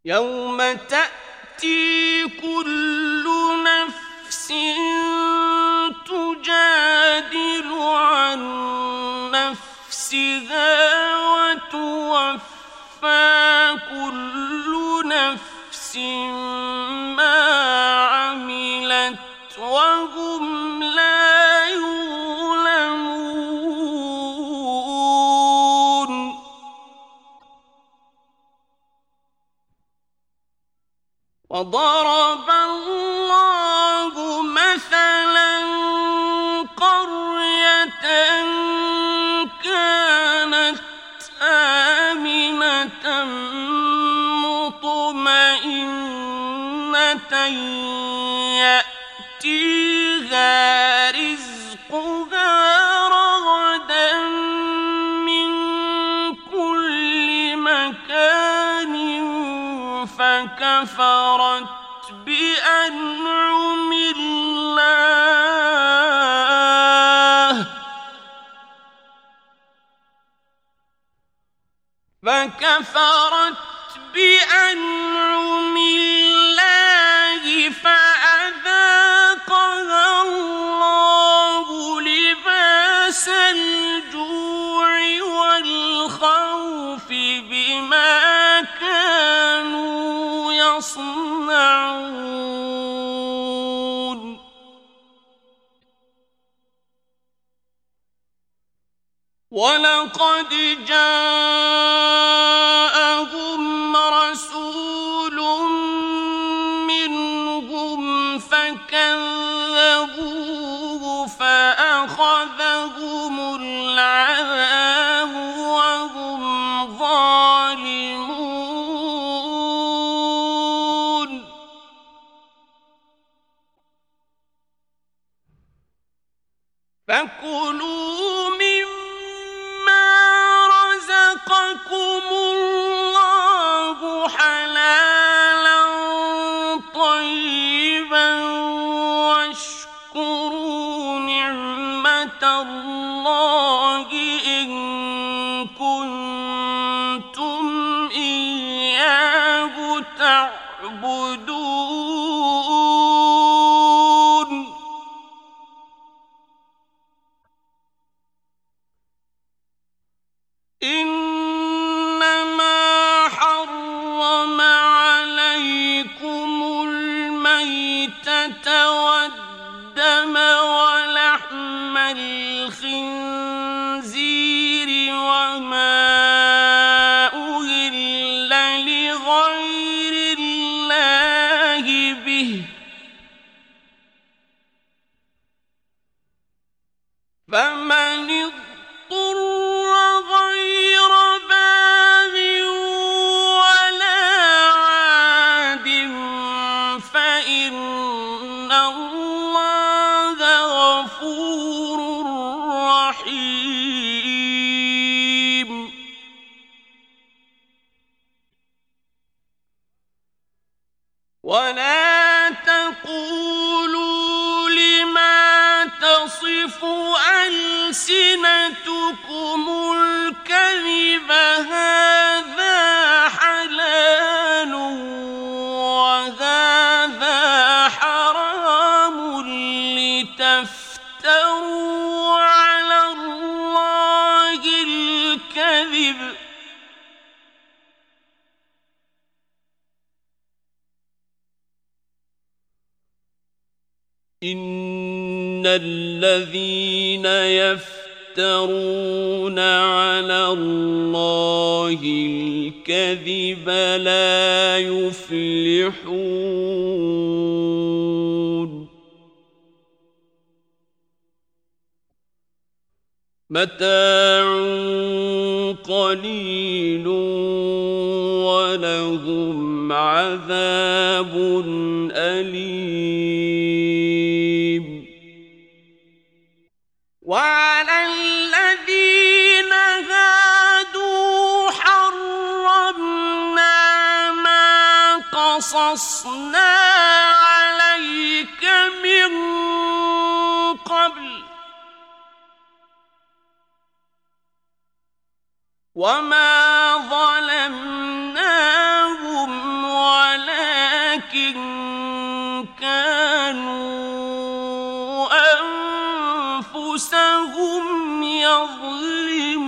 يوم تأتي كل نفس تجادل عن نفسها وتوفى كل نفس ما عملت وهم لا يظلمون. وضرب الله مثلا قرية كانت آمنة مطمئنة يأتيها رزقها رغدا من كل مكان فكفرت بأنعم الله فأذاقها الله لباس الجوع والخوف بما كانوا يصنعون. ولقد جاءهم رسول منهم فكذبوه فأخذهم العذاب وهم ظالمون. فكلوا رزقكم الله حلالا طيبا واشكروا نعمة الله إن كنتم إياه تعبدون. إنما حرم عليكم الميتة والدم ولحم الخنزير وما أهل لغير الله به فمن اضطر غير باغ ولا عاد فإن الله غفور رحيم. ولا تقولوا لما تصف ألسنتكم الكذب هذا حلال وهذا حرام لتفتروا على الله الكذب إن الذين يفترون على الله الكذب لا يفلحون. متاع قليل ولهم عذاب أليم. وعلى الذين هادوا حرمنا ما قصصنا عليك من قبل وما ظلمناهم أنفسهم يظلمون.